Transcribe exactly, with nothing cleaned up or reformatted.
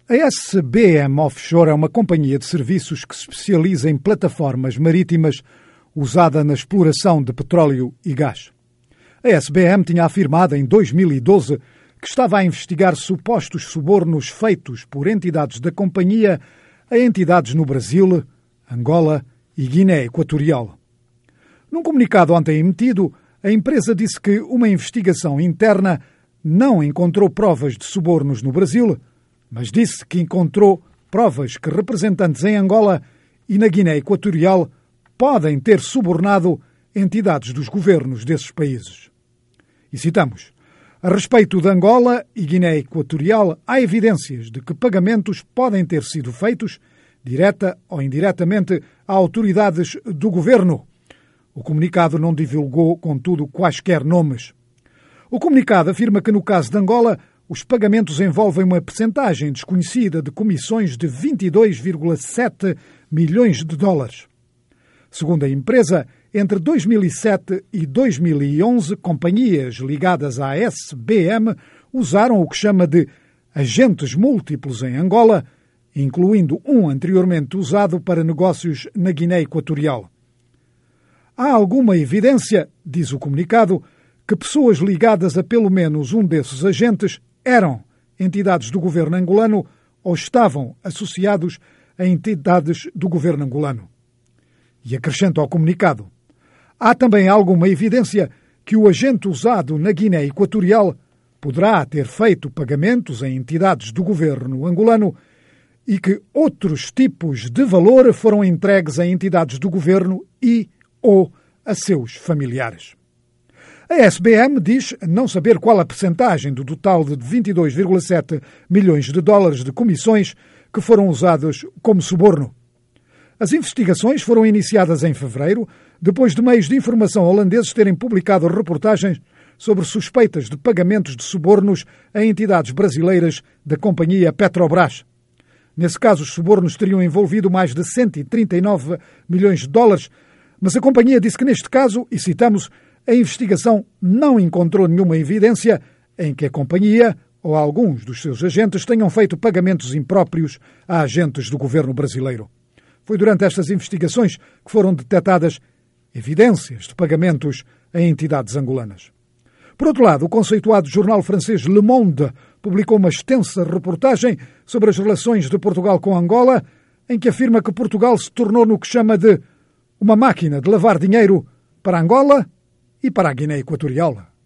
A S B M Offshore é uma companhia de serviços que se especializa em plataformas marítimas usada na exploração de petróleo e gás. A S B M tinha afirmado em dois mil e doze que estava a investigar supostos subornos feitos por entidades da companhia a entidades no Brasil, Angola e Guiné Equatorial. Num comunicado ontem emitido, a empresa disse que uma investigação interna não encontrou provas de subornos no Brasil, mas disse que encontrou provas que representantes em Angola e na Guiné Equatorial podem ter subornado entidades dos governos desses países. E citamos: a respeito de Angola e Guiné Equatorial, há evidências de que pagamentos podem ter sido feitos, direta ou indiretamente, a autoridades do governo. O comunicado não divulgou, contudo, quaisquer nomes. O comunicado afirma que, no caso de Angola, os pagamentos envolvem uma percentagem desconhecida de comissões de vinte e dois vírgula sete milhões de dólares. Segundo a empresa, entre dois mil e sete e dois mil e onze, companhias ligadas à S B M usaram o que chama de agentes múltiplos em Angola, incluindo um anteriormente usado para negócios na Guiné Equatorial. Há alguma evidência, diz o comunicado, que pessoas ligadas a pelo menos um desses agentes eram entidades do governo angolano ou estavam associados a entidades do governo angolano. E acrescenta ao comunicado: há também alguma evidência que o agente usado na Guiné Equatorial poderá ter feito pagamentos a entidades do governo angolano e que outros tipos de valor foram entregues a entidades do governo e ou a seus familiares. A S B M diz não saber qual a percentagem do total de vinte e dois vírgula sete milhões de dólares de comissões que foram usados como suborno. As investigações foram iniciadas em fevereiro, depois de meios de informação holandeses terem publicado reportagens sobre suspeitas de pagamentos de subornos a entidades brasileiras da companhia Petrobras. Nesse caso, os subornos teriam envolvido mais de cento e trinta e nove milhões de dólares, mas a companhia disse que neste caso, e citamos, a investigação não encontrou nenhuma evidência em que a companhia ou alguns dos seus agentes tenham feito pagamentos impróprios a agentes do governo brasileiro. Foi durante estas investigações que foram detectadas evidências de pagamentos a entidades angolanas. Por outro lado, o conceituado jornal francês Le Monde publicou uma extensa reportagem sobre as relações de Portugal com Angola, em que afirma que Portugal se tornou no que chama de uma máquina de lavar dinheiro para Angola e para a Guiné Equatorial.